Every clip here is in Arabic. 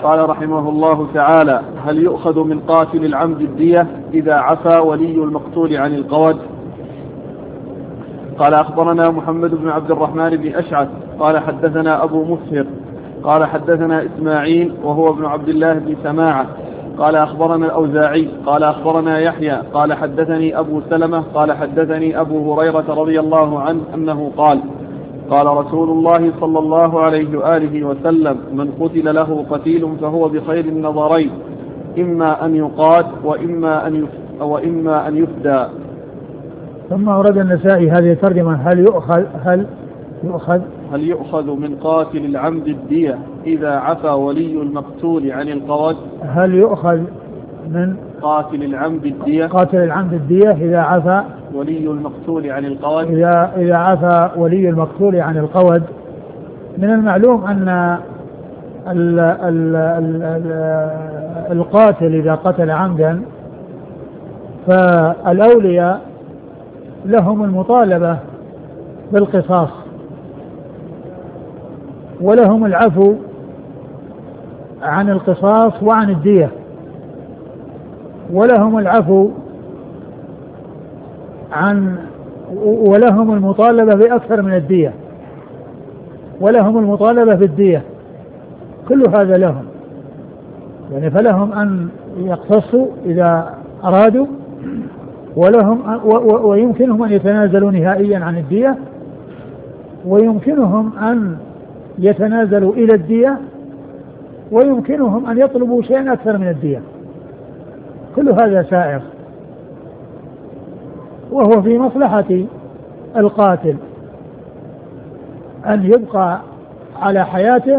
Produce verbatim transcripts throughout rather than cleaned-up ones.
قال رحمه الله تعالى: هل يؤخذ من قاتل العمد الدية إذا عفا ولي المقتول عن القود؟ قال أخبرنا محمد بن عبد الرحمن بن أشعث قال حدثنا أبو مسهر قال حدثنا إسماعيل وهو ابن عبد الله بن سماعة قال أخبرنا الأوزاعي قال أخبرنا يحيى قال حدثني أبو سلمة قال حدثني أبو هريرة رضي الله عنه أنه قال: قال رسول الله صلى الله عليه وآله وسلم: من قتل له قتيل فهو بخير النظرين، إما أن يقاد وإما أن وإما أن يفدى. ثم أورد النسائي هذه الترجمة: هل يؤخذ هل يؤخذ هل يؤخذ من قاتل العمد الدية إذا عفا ولي المقتول عن القود؟ هل يؤخذ من قاتل العمد الدية قاتل العمد الدية إذا عفا ولي المقتول عن القود إذا إذا عفا ولي المقتول عن القود. من المعلوم أن ال ال ال ال القاتل إذا قتل عمدا فالأولياء لهم المطالبة بالقصاص ولهم العفو عن القصاص وعن الدية، ولهم العفو عن ولهم المطالبة بأكثر من الدية، ولهم المطالبة بالدية، كل هذا لهم يعني، فلهم أن يقتصوا إذا أرادوا، ولهم ويمكنهم أن يتنازلوا نهائيا عن الدية، ويمكنهم أن يتنازلوا إلى الدية، ويمكنهم أن يطلبوا شيئا أكثر من الدية، كل هذا سائر، وهو في مصلحة القاتل أن يبقى على حياته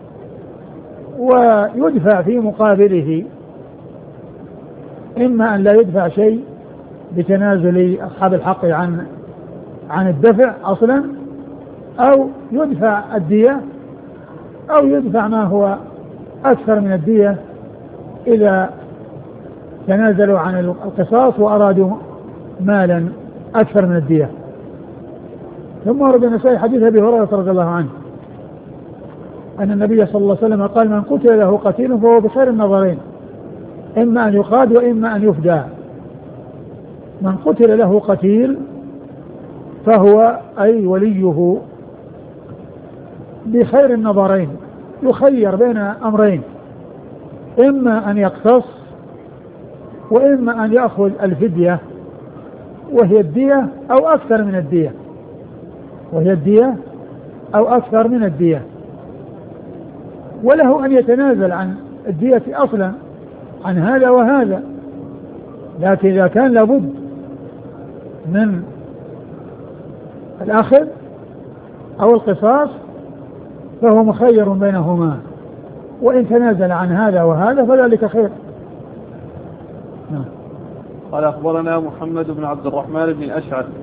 ويدفع في مقابله، إما أن لا يدفع شيء بتنازل أصحاب الحق عن عن الدفع أصلا، أو يدفع الدية، أو يدفع ما هو أكثر من الدية إذا تنازلوا عن القصاص وأرادوا مالا أكثر من الدية. ثم ورد النسائي حديث أبي هريرة رضي الله عنه أن النبي صلى الله عليه وسلم قال: من قتل له قتيل فهو بخير النظرين، إما أن يقاد وإما أن يفدى. من قتل له قتيل فهو أي وليه بخير النظرين، يخير بين أمرين: إما أن يقتص وإما أن يأخذ الفدية وهي الدية أو أكثر من الدية وهي الدية أو أكثر من الدية وله أن يتنازل عن الدية أصلا عن هذا وهذا، لكن إذا كان لابد من الأخذ أو القصاص فهو مخير بينهما، وإن تنازل عن هذا وهذا فذلك خير. قال أخبرنا محمد بن عبد الرحمن بن أشعث